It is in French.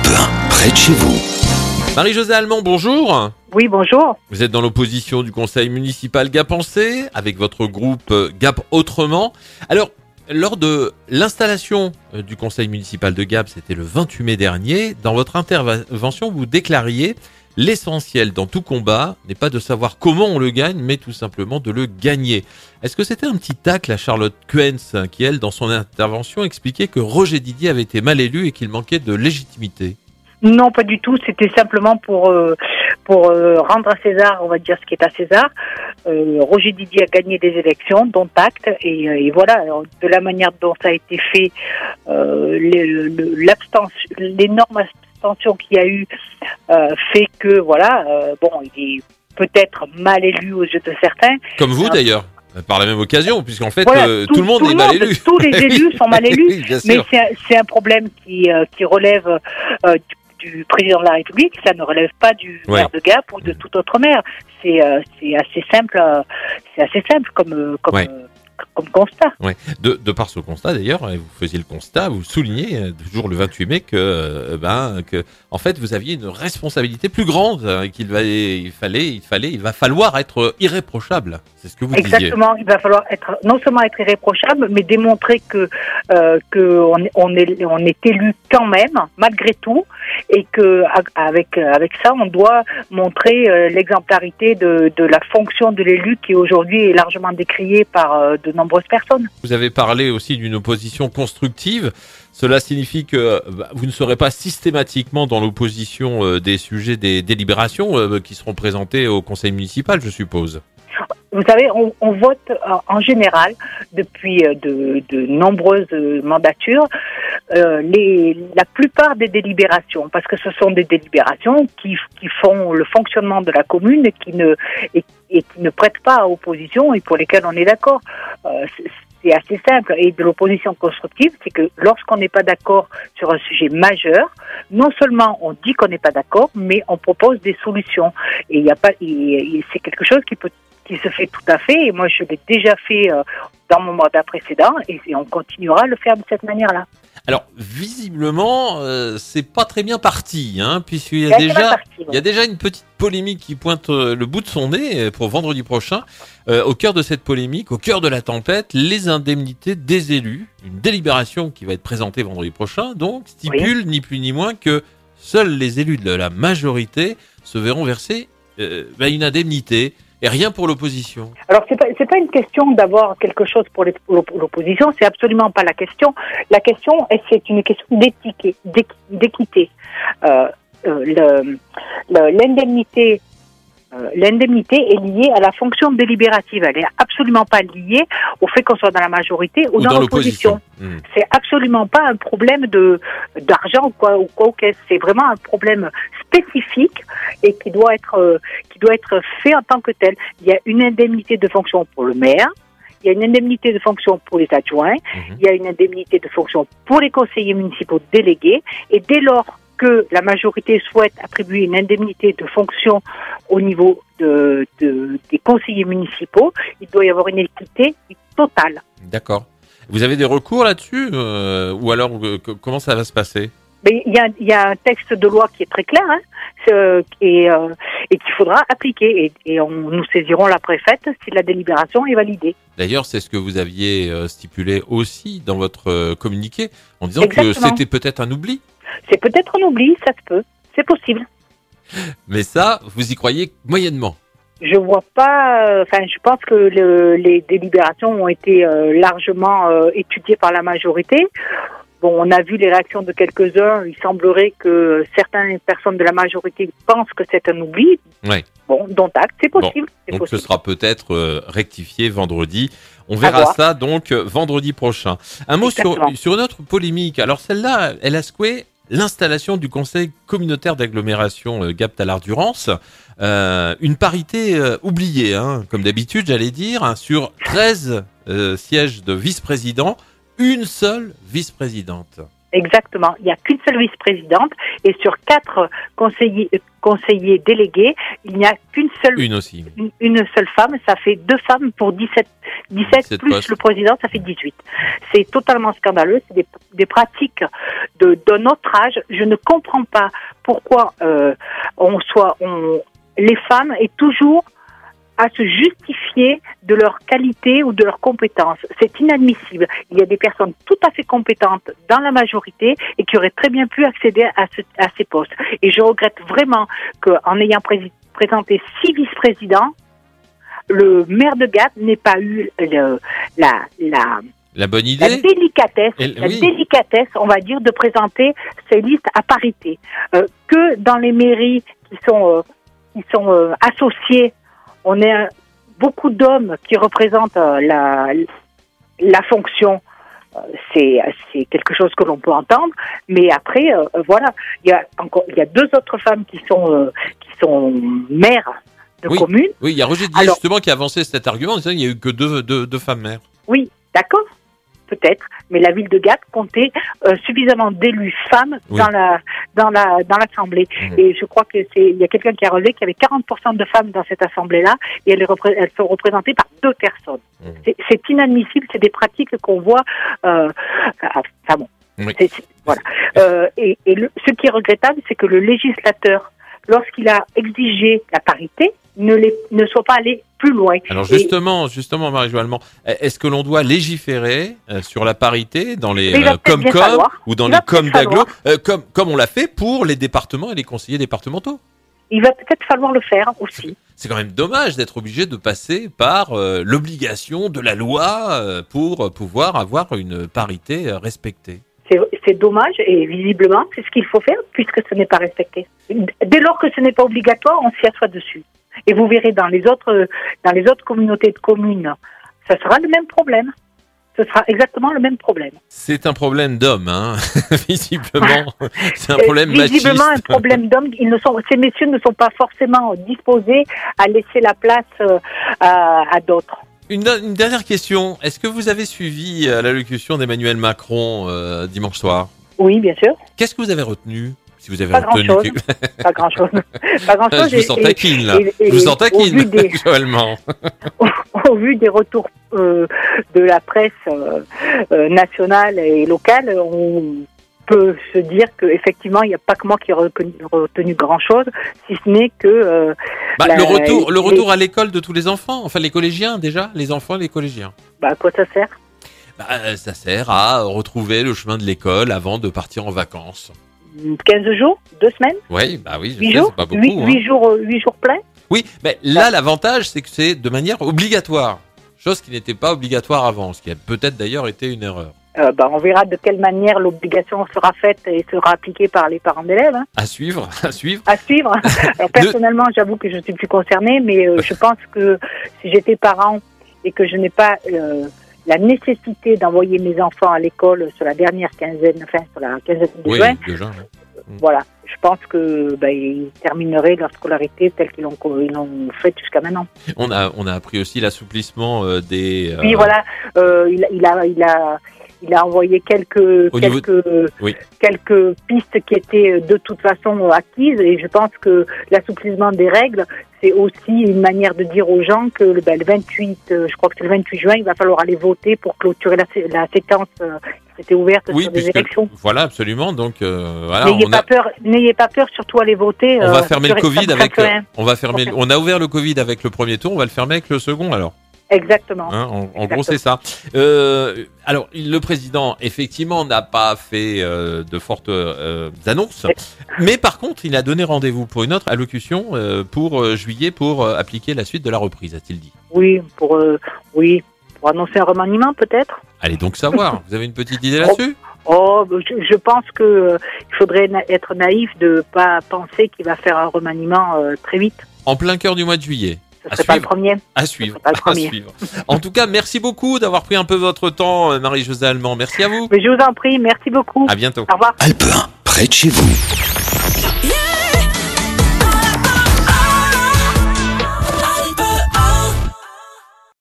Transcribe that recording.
près de chez vous. Marie-Josée Allemand, bonjour. Oui, bonjour. Vous êtes dans l'opposition du conseil municipal Gap-en-Sée avec votre groupe Gap Autrement. Alors, lors de l'installation du conseil municipal de Gap, c'était le 28 mai dernier, dans votre intervention, vous déclariez « L'essentiel dans tout combat n'est pas de savoir comment on le gagne, mais tout simplement de le gagner ». Est-ce que c'était un petit tacle à Charlotte Kuentz qui, elle, dans son intervention, expliquait que Roger Didier avait été mal élu et qu'il manquait de légitimité ? Non, pas du tout. C'était simplement pour rendre à César, on va dire ce qui est à César. Roger Didier a gagné des élections, dont acte, et voilà. Alors, de la manière dont ça a été fait, l'énorme abstention qu'il y a eu fait que voilà. Il est peut-être mal élu aux yeux de certains. Comme vous d'ailleurs. Par la même occasion, puisqu'en fait, voilà, tout le monde est mal élu. Tous les élus sont mal élus, oui, bien mais sûr. c'est un problème qui relève du président de la République. Ça ne relève pas du maire de Gap ou de tout autre maire. C'est assez simple. C'est assez simple comme constat. Ouais. De par ce constat d'ailleurs, vous faisiez le constat, vous soulignez toujours le 28 mai que en fait vous aviez une responsabilité plus grande, qu'il va falloir être irréprochable. C'est ce que vous disiez. Exactement, il va falloir non seulement être irréprochable, mais démontrer que on est élu quand même, malgré tout, et que avec ça, on doit montrer l'exemplarité de la fonction de l'élu qui aujourd'hui est largement décriée par de nombreuses personnes. Vous avez parlé aussi d'une opposition constructive. Cela signifie que vous ne serez pas systématiquement dans l'opposition des sujets des délibérations qui seront présentés au conseil municipal, je suppose. Vous savez, on vote en général depuis de nombreuses mandatures la plupart des délibérations, parce que ce sont des délibérations qui font le fonctionnement de la commune et qui ne prêtent pas à opposition et pour lesquelles on est d'accord. C'est assez simple. Et de l'opposition constructive, c'est que lorsqu'on n'est pas d'accord sur un sujet majeur, non seulement on dit qu'on n'est pas d'accord, mais on propose des solutions. Et c'est quelque chose qui se fait tout à fait. Et moi, je l'ai déjà fait dans mon mandat précédent et on continuera à le faire de cette manière-là. Alors, visiblement, c'est pas très bien parti, puisqu'il y a déjà une petite polémique qui pointe le bout de son nez pour vendredi prochain. Au cœur de cette polémique, au cœur de la tempête, les indemnités des élus. Une délibération qui va être présentée vendredi prochain, donc, stipule ni plus ni moins que seuls les élus de la majorité se verront verser une indemnité. Et rien pour l'opposition. Alors c'est pas une question d'avoir quelque chose pour l'opposition, c'est absolument pas la question. La question, c'est une question d'équité. L'indemnité est liée à la fonction délibérative. Elle est absolument pas liée au fait qu'on soit dans la majorité ou dans l'opposition. C'est absolument pas un problème d'argent ou quoi. C'est vraiment un problème spécifique et qui doit être fait en tant que tel. Il y a une indemnité de fonction pour le maire. Il y a une indemnité de fonction pour les adjoints. Il y a une indemnité de fonction pour les conseillers municipaux délégués. Et dès lors que la majorité souhaite attribuer une indemnité de fonction au niveau des conseillers municipaux, il doit y avoir une équité totale. D'accord. Vous avez des recours là-dessus ou alors comment ça va se passer ? Mais il y a un texte de loi qui est très clair et qu'il faudra appliquer et nous saisirons la préfète si la délibération est validée. D'ailleurs, c'est ce que vous aviez stipulé aussi dans votre communiqué en disant que c'était peut-être un oubli. C'est peut-être un oubli, ça se peut, c'est possible. Mais ça, vous y croyez moyennement. Je vois pas. Je pense que les délibérations ont été largement étudiées par la majorité. Bon, on a vu les réactions de quelques-uns. Il semblerait que certaines personnes de la majorité pensent que c'est un oubli. Ouais. Bon, dont acte, c'est possible. Bon, donc ce sera peut-être rectifié vendredi. On verra ça donc vendredi prochain. Un mot sur une autre polémique. Alors celle-là, elle a secoué l'installation du conseil communautaire d'agglomération Gap-Tallard-Durance. Une parité oubliée, comme d'habitude, j'allais dire, sur 13 sièges de vice-présidents, une seule vice-présidente. Exactement. Il n'y a qu'une seule vice-présidente et sur 4 conseillers délégués, il n'y a qu'une seule. Une seule femme. Ça fait 2 femmes pour 17 plus postes. Le président, ça fait 18. C'est totalement scandaleux. C'est des pratiques de notre âge, je ne comprends pas pourquoi les femmes aient toujours à se justifier de leur qualité ou de leurs compétences. C'est inadmissible. Il y a des personnes tout à fait compétentes dans la majorité et qui auraient très bien pu accéder à ces postes. Et je regrette vraiment qu'en ayant présenté 6 vice-présidents, le maire de Gap n'ait pas eu la bonne idée, la délicatesse, on va dire, de présenter ces listes à parité. Que dans les mairies qui sont associées, on a beaucoup d'hommes qui représentent la fonction. C'est quelque chose que l'on peut entendre, mais après, voilà, il y a 2 autres femmes qui sont maires de communes. Oui, il y a Roger Diez justement qui a avancé cet argument en disant qu'il n'y a eu que deux femmes maires. Oui, d'accord. Peut-être, mais la ville de Gap comptait suffisamment d'élus femmes dans l'assemblée. Et je crois que il y a quelqu'un qui a relevé qu'il y avait 40% de femmes dans cette assemblée-là, et elles sont représentées par 2 personnes. C'est inadmissible, c'est des pratiques qu'on voit. Voilà. Ce qui est regrettable, c'est que le législateur, lorsqu'il a exigé la parité, ne soit pas allé plus loin. Alors justement, Marie-Jo Allemand, est-ce que l'on doit légiférer sur la parité dans les Comcom ou dans les Com d'Aglo, comme on l'a fait pour les départements et les conseillers départementaux? Il va peut-être falloir le faire aussi. C'est quand même dommage d'être obligé de passer par l'obligation de la loi pour pouvoir avoir une parité respectée. C'est dommage et visiblement, c'est ce qu'il faut faire puisque ce n'est pas respecté. Dès lors que ce n'est pas obligatoire, on s'y assoit dessus. Et vous verrez dans les autres communautés de communes, ça sera le même problème. Ce sera exactement le même problème. C'est un problème d'hommes, hein. Visiblement. C'est un problème machiste. Visiblement un problème d'hommes. Ces messieurs ne sont pas forcément disposés à laisser la place à d'autres. Une dernière question. Est-ce que vous avez suivi l'allocution d'Emmanuel Macron dimanche soir? Oui, bien sûr. Qu'est-ce que vous avez retenu? Si vous avez pas grand-chose. Pas grand-chose. Je vous sens taquine, là. Je vous sens taquine, actuellement. Au vu des retours de la presse nationale et locale, on peut se dire qu'effectivement, il n'y a pas que moi qui ai retenu grand-chose, si ce n'est que... le retour à l'école de tous les enfants, enfin les collégiens déjà, les enfants et les collégiens. À quoi ça sert? Ça sert à retrouver le chemin de l'école avant de partir en vacances. 15 jours, 2 semaines. Oui, je 8 sais, jours, c'est pas beaucoup. 8 jours pleins. Oui, mais là, l'avantage, c'est que c'est de manière obligatoire. Chose qui n'était pas obligatoire avant, ce qui a peut-être d'ailleurs été une erreur. On verra de quelle manière l'obligation sera faite et sera appliquée par les parents d'élèves. Hein. À suivre. Alors, personnellement, j'avoue que je suis plus concernée, mais je pense que si j'étais parent et que je n'ai pas la nécessité d'envoyer mes enfants à l'école sur la quinzaine de juin, déjà, voilà, je pense que ils termineraient leur scolarité telle qu'ils l'ont faite jusqu'à maintenant. On a appris aussi l'assouplissement des. Oui, voilà, il a envoyé quelques pistes qui étaient de toute façon acquises, et je pense que l'assouplissement des règles, c'est aussi une manière de dire aux gens que le 28, je crois que c'est le 28 juin, il va falloir aller voter pour clôturer la séquence qui était ouverte sur les élections. Voilà, absolument. Donc voilà. N'ayez pas peur, surtout aller voter. On va fermer le Covid on a ouvert le Covid avec le premier tour, on va le fermer avec le second alors. Exactement. En gros, c'est ça. Alors, le président, effectivement, n'a pas fait de fortes annonces, mais par contre, il a donné rendez-vous pour une autre allocution pour juillet pour appliquer la suite de la reprise, a-t-il dit. Oui, pour annoncer un remaniement, peut-être. Allez donc savoir. Vous avez une petite idée là-dessus? Je pense que il faudrait être naïf de pas penser qu'il va faire un remaniement très vite. En plein cœur du mois de juillet. Ce serait pas le premier. À suivre. En tout cas, merci beaucoup d'avoir pris un peu votre temps, Marie-Josée Allemand. Merci à vous. Mais je vous en prie, merci beaucoup. À bientôt. Au revoir. Alpe 1, près de chez vous.